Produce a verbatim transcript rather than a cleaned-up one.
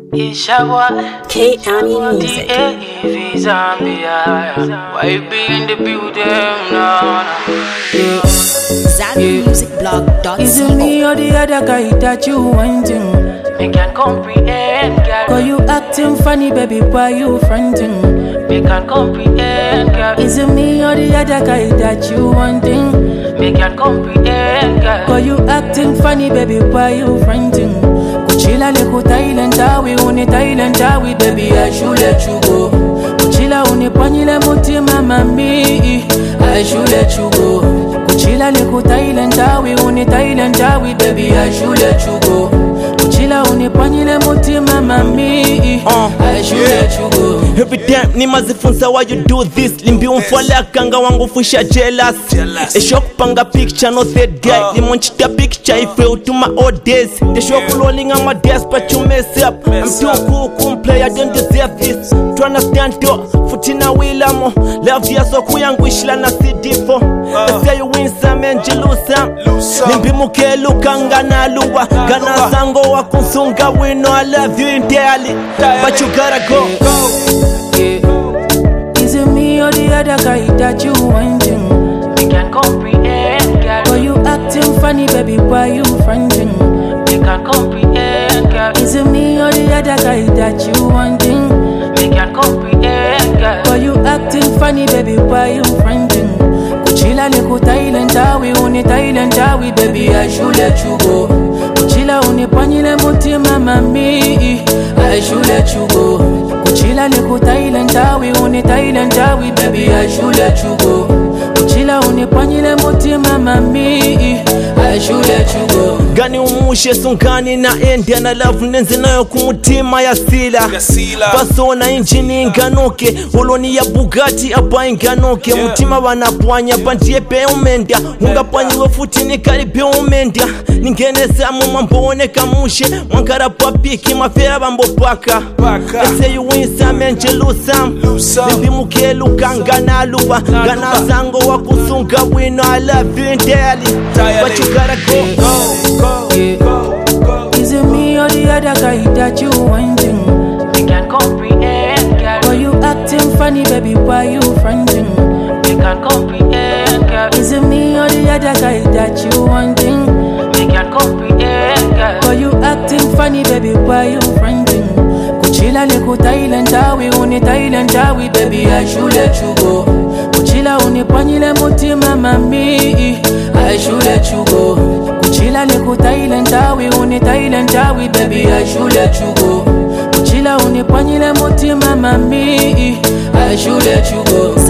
K Ami Music. Why you be in the building now? Yeah. Zanu Music Blog dot Is it me or the other guy that you wanting? Me can comprehend, girl. Cause you acting funny, baby, why you fronting? Me can comprehend, girl. Is it me or the other guy that you wanting? Me can comprehend, girl. Cause you acting funny, baby, why you fronting? Kuchila liku Thailand tawi, uni Thailand tawi, baby, I should let you go. Kuchila uni panyile mutima mami, I should let you go. Kuchila liku Thailand tawi, uni Thailand tawi, baby, I should let you go. Kuchila uni panyile mutima mami, uh, I should yeah. let you go. Every time ni mazifunza why you do this. Limbi umfwala kanga wangu fusha jealous, jealous. They show panga picture no third guy uh. They munchita picture if you to my old days. They show yeah. rolling on my desk but you mess up, mess I'm too cool, cool play, I don't deserve this. To understand to futina wilamo. Love ya so kuyangwishla na C D four uh. They say you win some and you lose some. Limbi mukelu kanga na luwa Gana sango wa kunsunga wino. I love you entirely but you gotta go, go. Yeah. Is it me or the other guy that you wanting? Me can comprehend, girl. Why you acting funny, baby, why you fronting? Me can comprehend, girl. Is it me or the other guy that you wanting? Me can comprehend, girl. Why you acting funny, baby, why you fronting? Kuchila liku Thailand tawi, uni Thailand tawi, baby, I should let you go. Kuchila uni panyile mutima mami, I should let you go. Kuchila liku Thailand tawi, uni Thailand tawi, baby, I should let you go. Kuchila uni panyile mutima mami, I should let you go. Gani umushe sungani na ende na love nenzi nayo kumutima ya sila Paso na injini inganuke Uloni ya Bugatti apa inganuke yeah. Mutima wanapwanya pantie pe umendia Unga panyi wefuti ni karipe umendia Ningene samu mambone kamushe Wankara papiki mafea bambo paka I say you win some and you lose some Limbi mukelu kanga na luwa Gana sango wakusunga wino I love you entirely but you gotta go, go, go, yeah. go, go. Is it me or the other guy that you wanting? Me can comprehend, girl. Why you acting funny, baby, why you fronting? Me can comprehend, girl. Is it me or the other guy that you wanting? Me can comprehend, girl. Why you acting funny, baby, why you fronting? Kuchila liku Thailand tawi, uni Thailand tawi, baby, I should let you go. Kuchila uni panyile mutima mami, I should let you go. Kuchila liku Thailand tawi, uni Thailand tawi, baby, I should let you go. Kuchila uni panyile mutima mami, I should let you go.